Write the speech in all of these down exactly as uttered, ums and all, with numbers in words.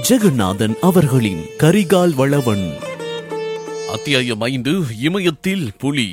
ஜெகநாதன் அவர்களின் கரிகால் வளவன். அத்தியாயம் ஐந்து. இமயத்தில் புலி.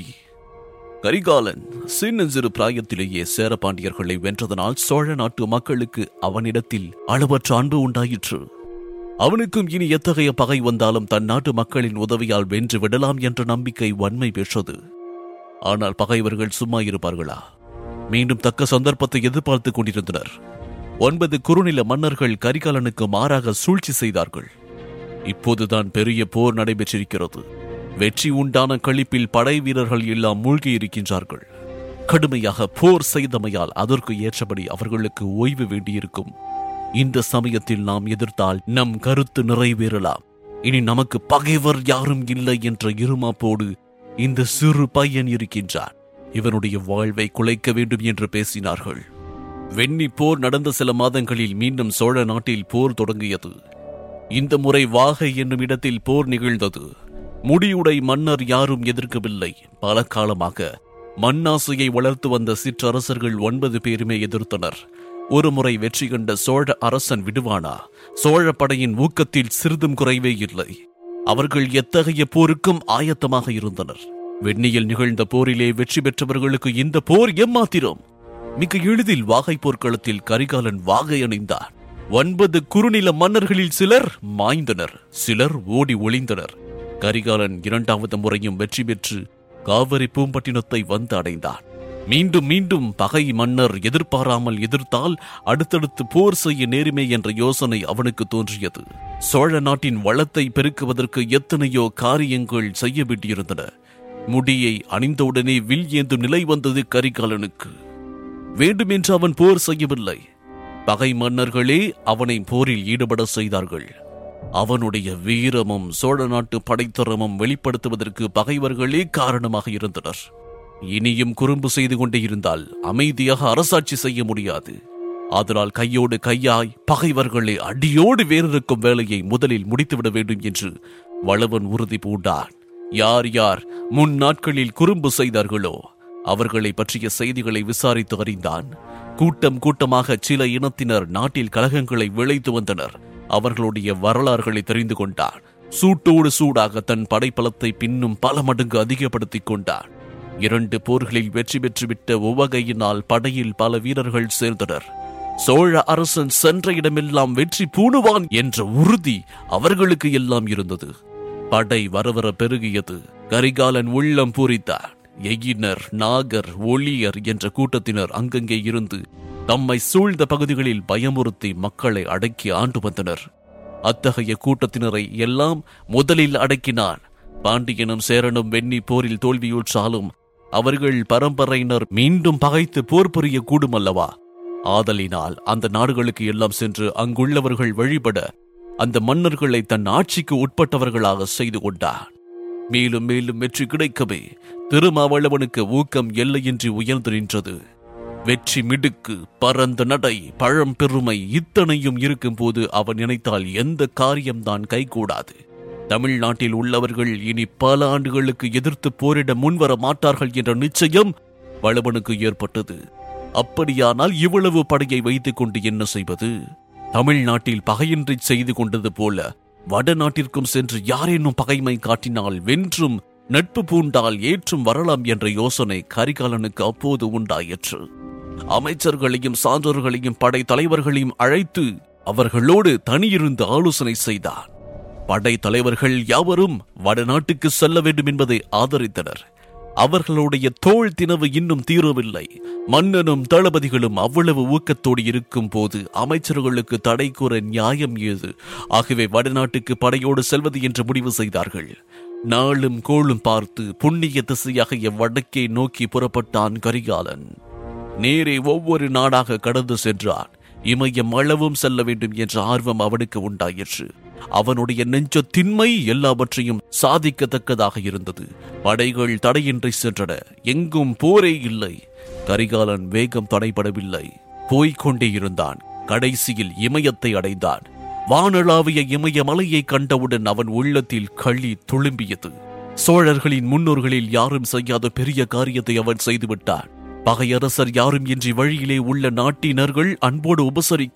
கரிகாலன் சின்னஞ்சிறு பிராயத்திலேயே சேர பாண்டியர்களை வென்றதனால் சோழ நாட்டு மக்களுக்கு அவனிடத்தில் அளவற்ற அன்பு உண்டாயிற்று. அவனுக்கும் இனி எத்தகைய பகை வந்தாலும் தன் நாட்டு மக்களின் உதவியால் வென்று விடலாம் என்ற நம்பிக்கை வன்மை பெற்றது. ஆனால் பகைவர்கள் சும்மா இருப்பார்களா? மீண்டும் தக்க சந்தர்ப்பத்தை எதிர்பார்த்துக் கொண்டிருந்தனர். ஒன்பது குறுநில மன்னர்கள் கரிகாலனுக்கு மாறாக சூழ்ச்சி செய்தார்கள். இப்போதுதான் பெரிய போர் நடைபெற்றிருக்கிறது. வெற்றி உண்டான களிப்பில் படை வீரர்கள் எல்லாம் மூழ்கி இருக்கின்றார்கள். கடுமையாக போர் செய்தமையால் அதற்கு ஏற்றபடி அவர்களுக்கு ஓய்வு வேண்டியிருக்கும். இந்த சமயத்தில் நாம் எதிர்த்தால் நம் கருத்து நிறைவேறலாம். இனி நமக்கு பகைவர் யாரும் இல்லை என்ற இருமாப்போடு இந்த சிறு பையன் இருக்கின்றான். இவனுடைய வாழ்வை குலைக்க வேண்டும் என்று பேசினார்கள். வெண்ணி போர் நடந்த சில மாதங்களில் மீண்டும் சோழ நாட்டில் போர் தொடங்கியது. இந்த முறை வாகை என்னும் இடத்தில் போர் நிகழ்ந்தது. முடியுடை மன்னர் யாரும் எதிர்க்கவில்லை. பல காலமாக மண்ணாசையை வளர்த்து வந்த சிற்றரசர்கள் ஒன்பது பேருமே எதிர்த்தனர். ஒரு முறை வெற்றி கண்ட சோழ அரசன் விடுவானா? சோழ படையின் ஊக்கத்தில் சிறிதும் குறைவே இல்லை. அவர்கள் எத்தகைய போருக்கும் ஆயத்தமாக இருந்தனர். வெண்ணியில் நிகழ்ந்த போரிலே வெற்றி பெற்றவர்களுக்கு இந்த போர் எம்மாத்திரம்? மிக எளிதில் வாகை போர்க்களத்தில் கரிகாலன் வாகை அணிந்தான். ஒன்பது குறுநில மன்னர்களில் சிலர் மாய்ந்தனர், சிலர் ஓடி ஒளிந்தனர். கரிகாலன் இரண்டாவது முறையும் வெற்றி பெற்று காவிரி பூம்பட்டினத்தை வந்து அடைந்தான். மீண்டும் மீண்டும் பகை மன்னர் எதிர்பாராமல் எதிர்த்தால் அடுத்தடுத்து போர் செய்ய நேருமே என்ற யோசனை அவனுக்கு தோன்றியது. சோழ நாட்டின் வளத்தை பெருக்குவதற்கு எத்தனையோ காரியங்கள் செய்ய வேண்டியிருந்தன. முடியை அணிந்தவுடனே வில் ஏந்தும் நிலை வந்தது கரிகாலனுக்கு. வேண்டுமென்று அவன் போர் செய்யவில்லை. பகை மன்னர்களே அவனை போரில் ஈடுபட செய்தார்கள். அவனுடைய வீரமும் சோழ நாட்டு படைத்தரமும் வெளிப்படுத்துவதற்கு பகைவர்களே காரணமாக இருந்தனர். இனியும் குறும்பு செய்து கொண்டே இருந்தால் அமைதியாக அரசாட்சி செய்ய முடியாது. அதனால் கையோடு கையாய் பகைவர்களை அடியோடு வேறிருக்கும் வேலையை முதலில் முடித்துவிட வேண்டும் என்று வளவன் உறுதி பூண்டான். யார் யார் முன் நாட்களில் குறும்பு செய்தார்களோ அவர்களை பற்றிய செய்திகளை விசாரித்து அறிந்தான். கூட்டம் கூட்டமாக சில இனத்தினர் நாட்டில் கலகங்களை விளைத்து வந்தனர். அவர்களுடைய வரலாறுகளை தெரிந்து கொண்டான். சூட்டோடு சூடாக தன் படைப்பலத்தை பின்னும் பல மடங்கு அதிகப்படுத்திக் கொண்டான். இரண்டு போர்களில் வெற்றி பெற்றுவிட்ட உவகையினால் படையில் பல வீரர்கள் சேர்ந்தனர். சோழ அரசன் சென்ற இடமெல்லாம் வெற்றி பூணுவான் என்ற உறுதி அவர்களுக்கு எல்லாம் இருந்தது. படை வரவர பெருகியது. கரிகாலன் உள்ளம் பூரித்தான். எயினர், நாகர், ஒளியர் என்ற கூட்டத்தினர் அங்கங்கே இருந்து தம்மை சூழ்ந்த பகுதிகளில் பயமுறுத்தி மக்களை அடக்கி ஆண்டு வந்தனர். அத்தகைய கூட்டத்தினரை எல்லாம் முதலில் அடக்கினான். பாண்டியனும் சேரனும் வெண்ணி போரில் தோல்வியுற்றாலும் அவர்கள் பரம்பரையினர் மீண்டும் பகைத்து போர் புரிய கூடும் அல்லவா? ஆதலினால் அந்த நாடுகளுக்கு எல்லாம் சென்று அங்குள்ளவர்கள் வழிபட அந்த மன்னர்களை தன் ஆட்சிக்கு உட்பட்டவர்களாக செய்து கொண்டான். மேலும் மேலும் வெற்றி கிடைக்கவே திருமாவளவனுக்கு ஊக்கம் எல்லையின்றி உயர்ந்து நின்றது. வெற்றி மிடுக்கு, பரந்த நடை, பழம்பெருமை இத்தனையும் இருக்கும் போது அவன் நினைத்தால் எந்த காரியம்தான் கைகூடாது. தமிழ்நாட்டில் உள்ளவர்கள் இனி பல ஆண்டுகளுக்கு எதிர்த்து போரிட முன்வர மாட்டார்கள் என்ற நிச்சயம் வளவனுக்கு ஏற்பட்டது. அப்படியானால் இவ்வளவு படையை வைத்துக் கொண்டு என்ன செய்வது? தமிழ்நாட்டில் பகையின்றி செய்து கொண்டது போல வடநாட்டிற்கும் சென்று யாரேனும் பகைமை காட்டினால் வென்றும் நட்பு பூண்டால் ஏற்றும் வரலாம் என்ற யோசனை கரிகாலனுக்கு அப்போது உண்டாயிற்று. அமைச்சர்களையும் சான்றோர்களையும் படை தலைவர்களையும் அழைத்து அவர்களோடு தனியிருந்து ஆலோசனை செய்தான். படை தலைவர்கள் யாவரும் வடநாட்டுக்கு செல்ல வேண்டும் என்பதை ஆதரித்தனர். அவர்களுடைய தோள் தினவு இன்னும் தீரவில்லை. மன்னனும் தளபதிகளும் அவ்வளவு ஊக்கத்தோடு இருக்கும் போது அமைச்சர்களுக்கு தடை கூற நியாயம் ஏது? ஆகவே வடநாட்டுக்கு படையோடு செல்வது என்று முடிவு செய்தார்கள். நாளும் கோளும் பார்த்து புண்ணிய திசையாக வடக்கே நோக்கி புறப்பட்டான் கரிகாலன். நேரே ஒவ்வொரு நாடாக கடந்து சென்றான். இமயம் அளவும் செல்ல வேண்டும் என்ற ஆர்வம் அவனுக்கு உண்டாயிற்று. அவனுடைய நெஞ்ச திண்மை எல்லாவற்றையும் சாதிக்கத்தக்கதாக இருந்தது. படைகள் தடையின்றி சென்றன. எங்கும் போரே இல்லை. கரிகாலன் வேகம் தடைபடவில்லை. போய்கொண்டே இருந்தான். கடைசியில் இமயத்தை அடைந்தான். வானளாவிய இமய மலையை கண்டவுடன் அவன் உள்ளத்தில் களி துளும்பியது. சோழர்களின் முன்னோர்களில் யாரும் செய்யாத பெரிய காரியத்தை அவன் செய்துவிட்டான். பகையரசர் யாரும் இன்றி வழியிலே உள்ள நாட்டினர்கள் அன்போடு உபசரிக்க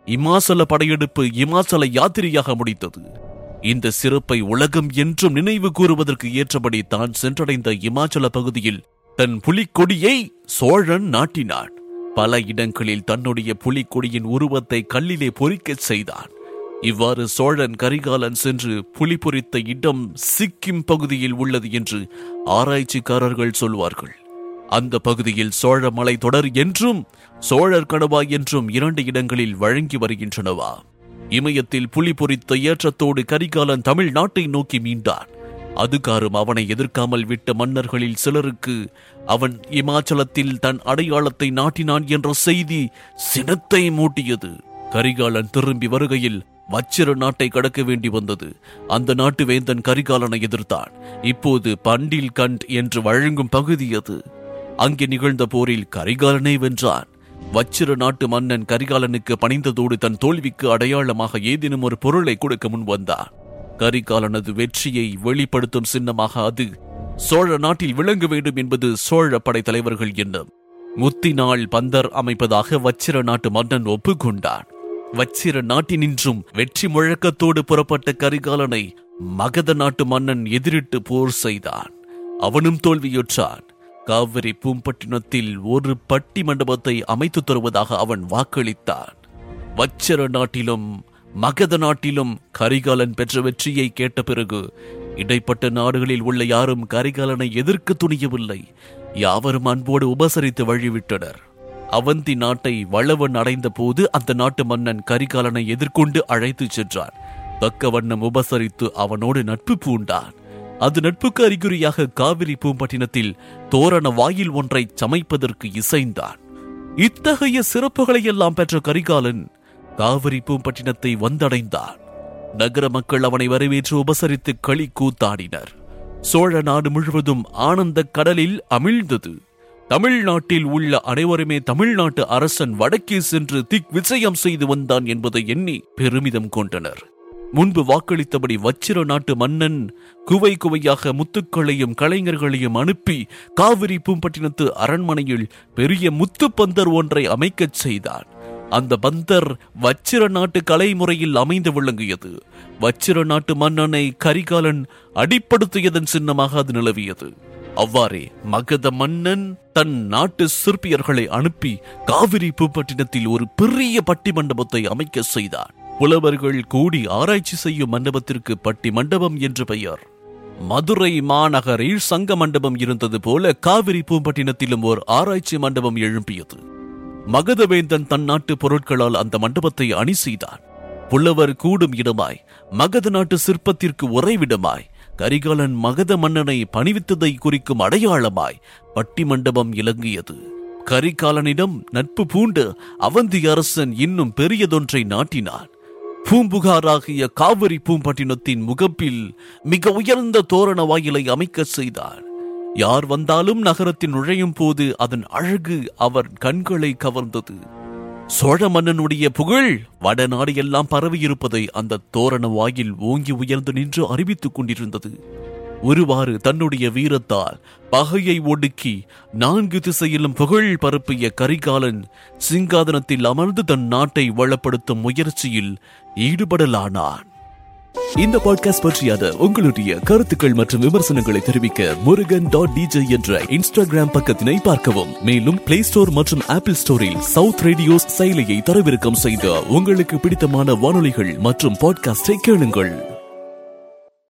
இமாச்சல படையெடுப்பு இமாச்சல யாத்திரையாக முடித்தது. இந்த சிறப்பை உலகம் என்றும் நினைவு கூறுவதற்கு ஏற்றபடி தான் சென்றடைந்த இமாச்சல பகுதியில் தன் புலிக்கொடியை சோழன் நாட்டினான். பல இடங்களில் தன்னுடைய புலிக்கொடியின் உருவத்தை கல்லிலே பொறிக்கச் செய்தான். இவ்வாறு சோழன் கரிகாலன் சென்று புலி பொறித்த இடம் சிக்கிம் பகுதியில் உள்ளது என்று ஆராய்ச்சிக்காரர்கள் சொல்வார்கள். அந்த பகுதியில் சோழ மலை தொடர் என்றும் சோழர் கணவாய் என்றும் இரண்டு இடங்களில் வழங்கி வருகின்றனவா. இமயத்தில் புலி பொறித்த ஏற்றத்தோடு கரிகாலன் தமிழ்நாட்டை நோக்கி மீண்டான். அதுகாரும் அவனை எதிர்க்காமல் விட்ட மன்னர்களில் சிலருக்கு அவன் இமாச்சலத்தில் தன் அடையாளத்தை நாட்டினான் என்ற செய்தி சினத்தை மூட்டியது. கரிகாலன் திரும்பி வருகையில் வச்சிர நாட்டை கடக்க வேண்டி வந்தது. அந்த நாட்டு வேந்தன் கரிகாலனை எதிர்த்தான். இப்போது பண்டில் கண்ட் என்று வழங்கும் பகுதி அது. அங்கே நிகழ்ந்த போரில் கரிகாலனை வென்றான். வச்சிர நாட்டு மன்னன் கரிகாலனுக்கு பணிந்ததோடு தன் தோல்விக்கு அடையாளமாக ஏதேனும் ஒரு பொருளை கொடுக்க முன் வந்தான். கரிகாலனது வெற்றியை வெளிப்படுத்தும் சின்னமாக அது சோழ நாட்டில் விளங்க வேண்டும் என்பது சோழ படை தலைவர்கள் எண்ணம். முத்தினால் பந்தர் அமைப்பதாக வச்சிர நாட்டு மன்னன் ஒப்புக்கொண்டான். வச்சிர நாட்டினின்றும் வெற்றி முழக்கத்தோடு புறப்பட்ட கரிகாலனை மகத நாட்டு மன்னன் எதிரிட்டு போர் செய்தான். அவனும் தோல்வியுற்றான். காவிரி பூம்பட்டினத்தில் ஒரு பட்டி மண்டபத்தை அமைத்து தருவதாக அவன் வாக்களித்தான். வச்சிர நாட்டிலும் மகத நாட்டிலும் கரிகாலன் பெற்ற வெற்றியை கேட்ட பிறகு இடைப்பட்ட நாடுகளில் உள்ள யாரும் கரிகாலனை எதிர்க்க துணியவில்லை. யாவரும் அன்போடு உபசரித்து வழிவிட்டனர். அவந்தி நாட்டை வளவன் அடைந்த போது அந்த நாட்டு மன்னன் கரிகாலனை எதிர்கொண்டு அழைத்து சென்றான். தக்க வண்ணம் உபசரித்து அவனோடு நட்பு பூண்டான். அது நட்புக்கு அறிகுறியாக காவிரி பூம்பட்டினத்தில் தோரண வாயில் ஒன்றை சமைப்பதற்கு இசைந்தான். இத்தகைய சிறப்புகளை எல்லாம் பெற்ற கரிகாலன் காவிரி பூம்பட்டினத்தை வந்தடைந்தான். நகர மக்கள் அவனை வரவேற்று உபசரித்து களி கூத்தாடினர். சோழ நாடு முழுவதும் ஆனந்த கடலில் அமிழ்ந்தது. தமிழ்நாட்டில் உள்ள அனைவருமே தமிழ்நாட்டு அரசன் வடக்கே சென்று திக் விஜயம் செய்து வந்தான் என்பதை எண்ணி பெருமிதம் கொண்டனர். முன்பு வாக்களித்தபடி வச்சிர நாட்டு மன்னன் குவை குவையாக முத்துக்களையும் கலைஞர்களையும் அனுப்பி காவிரி பூம்பட்டினத்து அரண்மனையில் பெரிய முத்து பந்தர் ஒன்றை அமைக்கச் செய்தான். அந்த பந்தர் வச்சிர நாட்டு கலைமுறையில் அமைந்து விளங்கியது. வச்சிர நாட்டு மன்னனை கரிகாலன் அடிப்படுத்தியதன் சின்னமாக அது நிலவியது. அவ்வாறே மகத மன்னன் தன் நாட்டு சிற்பியர்களை அனுப்பி காவிரி பூம்பட்டினத்தில் ஒரு பெரிய பட்டி மண்டபத்தை அமைக்க செய்தான். புலவர்கள் கூடி ஆராய்ச்சி செய்யும் மண்டபத்திற்கு பட்டி மண்டபம் என்று பெயர். மதுரை மாநகரில் சங்க மண்டபம் இருந்தது போல காவிரி பூம்பட்டினத்திலும் ஒரு ஆராய்ச்சி மண்டபம் எழும்பியது. மகதவேந்தன் தன் நாட்டு பொருட்களால் அந்த மண்டபத்தை அணி செய்தான். புலவர் கூடும் இடமாய், மகத நாட்டு சிற்பத்திற்கு உறைவிடமாய், கரிகாலன் மகத மன்னனை பணிவித்ததை குறிக்கும் அடையாளமாய் பட்டி மண்டபம் இலங்கியது. கரிகாலனிடம் நட்பு பூண்டு அவந்தி அரசன் இன்னும் பெரியதொன்றை நாட்டினான். பூம்புகாராகிய காவிரி பூம்பட்டினத்தின் முகப்பில் மிக உயர்ந்த தோரண வாயிலை அமைக்க செய்தான். யார் வந்தாலும் நகரத்தில் நுழையும் போது அதன் அழகு அவர் கண்களை கவர்ந்தது. சோழ மன்னனுடைய புகழ் வடநாடு எல்லாம் பரவி இருப்பதை அந்த தோரண வாயில் ஓங்கி உயர்ந்து நின்று அறிவித்துக் கொண்டிருந்தது. ஒருவாறு தன்னுடைய வீரத்தால் பகையை ஒடுக்கி நான்கு திசையிலும் புகழ் பரப்பிய கரிகாலன் சிங்காதனத்தில் அமர்ந்து தன் நாட்டை வளப்படுத்தும் முயற்சியில் ஈடுபடலானான். இந்த பாட்காஸ்ட் பற்றியான உங்களுடைய கருத்துக்கள் மற்றும் விமர்சனங்களை தெரிவிக்க முருகன் டாட் டிஜே என்ற இன்ஸ்டாகிராம் பக்கத்தினை பார்க்கவும். மேலும் பிளே ஸ்டோர் மற்றும் ஆப்பிள் ஸ்டோரில் சவுத் ரேடியோஸ் செயலியை தரவிறக்கம் செய்து உங்களுக்கு பிடித்தமான வானொலிகள் மற்றும் பாட்காஸ்டை கேளுங்கள்.